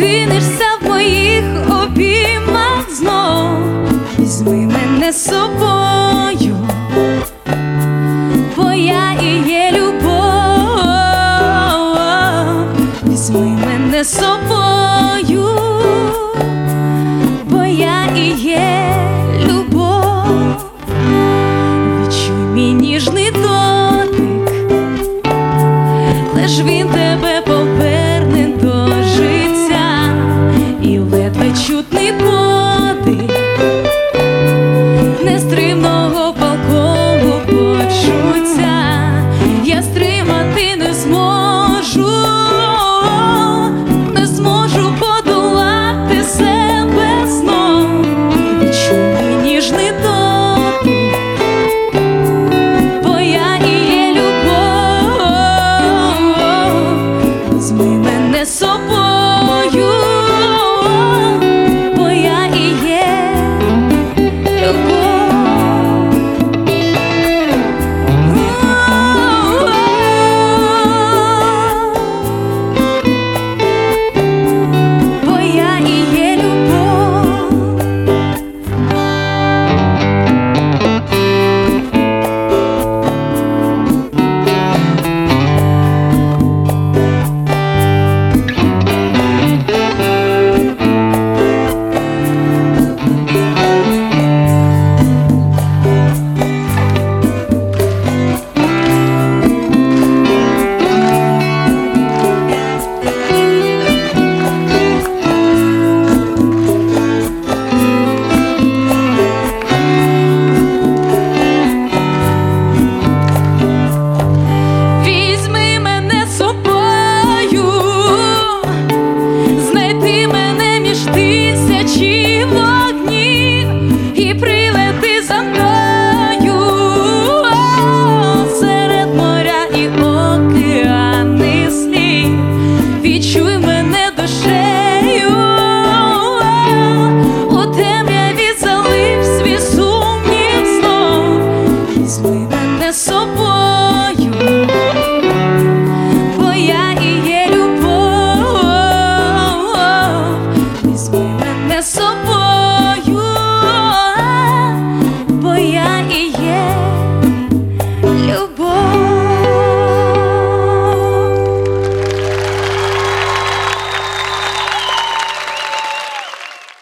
прокинешся в моїх обіймах знов. Візьми мене з собою, бо я і є любов. Візьми мене з собою, бо я і є любов. Відчуй мій ніжний дотик, лиш він тебе поверне до життя, і ледве чутний подих нестримного палкого почуття я стримати не зможу, не зможу подолати себе знов. Відчуй мій ніжний дотик, бо я і є любов. Візьми мене з собою, бо я і є любов. Бо я і є любов. Візьми мене з собою, знайди мене між тисячі вогнів і прилети за мною серед моря і океани слів. Відчуй мене душею, у темряві залив свій сумнів знов. Візьми мене з собою,